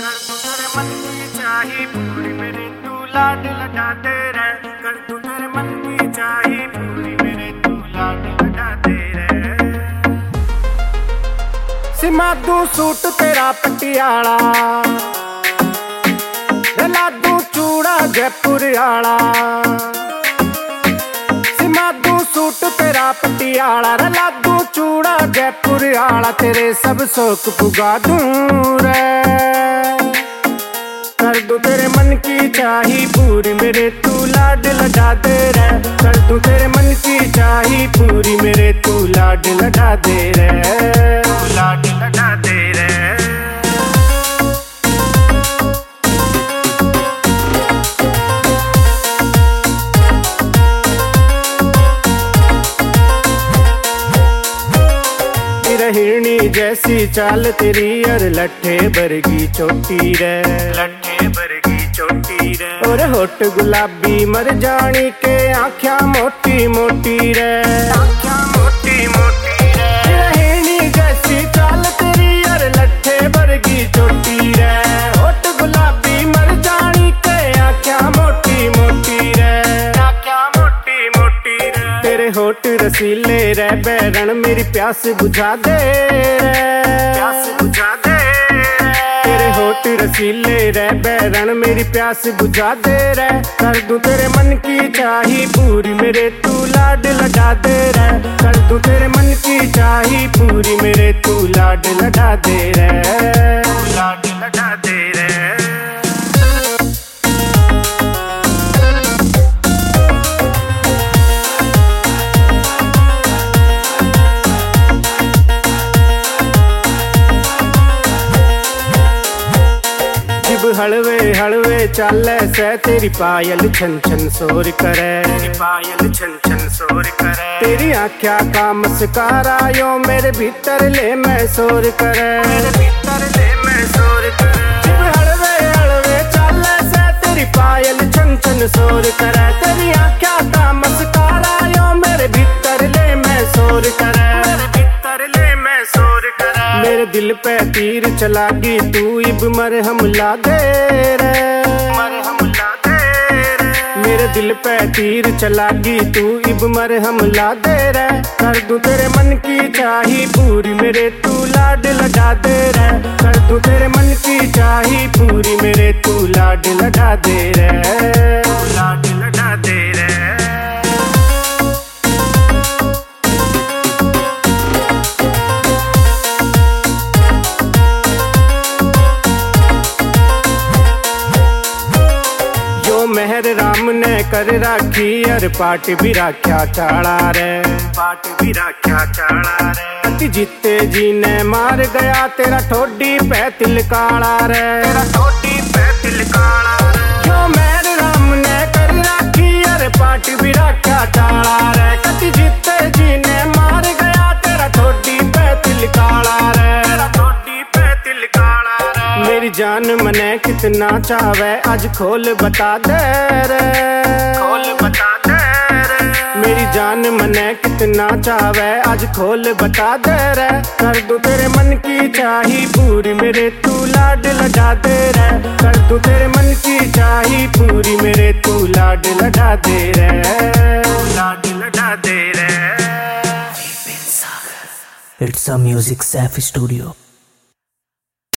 कर तू तेरे मन की चाही पूरी मेरे तू लाड लगाते रह। कर तू तेरे मन की चाही पूरी मेरे तू लाड लगाते रह। सिमादू सूट तेरा पटियाला लादू चूड़ा जयपुर आला। सिमादू सूट तेरा पटियाला लादू चूड़ा जयपुर आला। तेरे सब शौक पुगा दूं रे। कर दूं तेरे मन की चाही पूरी मेरे तू लाड लगा दे रे। कर दूं तेरे मन की चाही पूरी मेरे तू लाड लगा दे रे। लाड लगा दे रे। हिरणी जैसी चाल तेरी और लट्ठे बरगी चोटी रे। लट्ठे बरगी चोटी रे। और होठ गुलाबी मर जानी के आँखियाँ मोटी मोटी रे। आँखियाँ मोटी मोटी रे। हिरणी जैसी चाल तेरी और लट्ठे बरगी चोटी रे। होठ गुलाबी मर जानी के आँखियाँ मोटी मोटी रे। आँखियाँ मोटी मोटी रे। तेरे होठ रसीले रे बैरन मेरी प्यास बुझा दे रे। प्यास बुझा दे। तेरे होठ रसीले रे बैरन मेरी प्यास बुझा दे रे। कर दूं तेरे मन की चाही पूरी मेरे तू लाड लगा दे रे। कर दूं तेरे मन की चाही पूरी मेरे तू लाड लगा दे रे। लाड लगा दे रे। हलवे हलवे चाले से तेरी पायल छन छन शोर करे। तेरी पायल छन छन शोर करे। तेरी आँखिया का मस्कारा यो मेरे भीतर ले मैं शोर करे। मेरे भीतर ले मैं शोर करे। हलवे हलवे चाले से तेरी पायल छन छन शोर करे। तेरी आँखिया का मस्कारा यो मेरे भीतर ले मैं शोर करे। मेरे भीतर ले मैं शोर करे। मेरे दिल पे तीर चलागी तू इब मरहम ला दे रे। मरहम ला दे रे। मेरे दिल पे तीर चलागी तू इब मरहम ला दे रे। कर दूं तेरे मन की चाही पूरी मेरे तू लाड लगा दे रे। कर दूं तेरे मन की चाही पूरी मेरे तू लाड लगा दे रे। लाड लगा दे रे। मेहर राम ने कर राखी और पाट भी राख्या चाड़ा रे। पाट भी राख्या चाड़ा रे। अति जीते जी ने मार गया तेरा ठोडी पे तिल काला रे। तेरा ठोडी पे तिल काला रे। जो मेहर राम ने कर राखी और पाट भी राख्या चाड़ा रे। अति जीते जी ने मार गया तेरा ठोडी पे तिल काला रे। तेरा ठोडी पे तिल काला रे। मेरी जान मने कितना चावे आज खोल बता दे रे। खोल बता दे रे। मेरी जान मने कितना चावे आज खोल बता दे रे। कर दूं तेरे मन की चाही पूरी मेरे तू लाड लगा दे रे। कर दूं तेरे मन की चाही पूरी मेरे तू लाड लगा दे रे। लाड लगा दे रे। It's a Music Safi Studio.